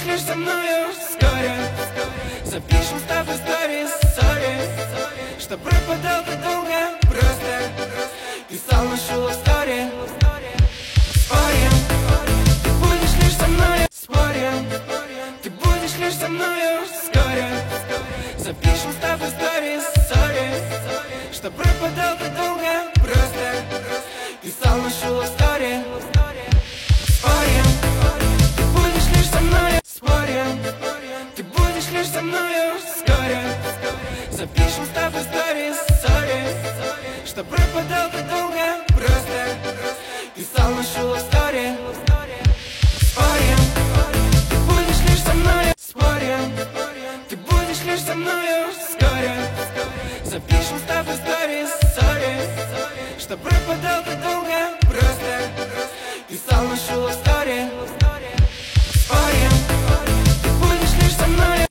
лишь со мною вскоре. Запишем с тобой сторис, сори, что пропадал.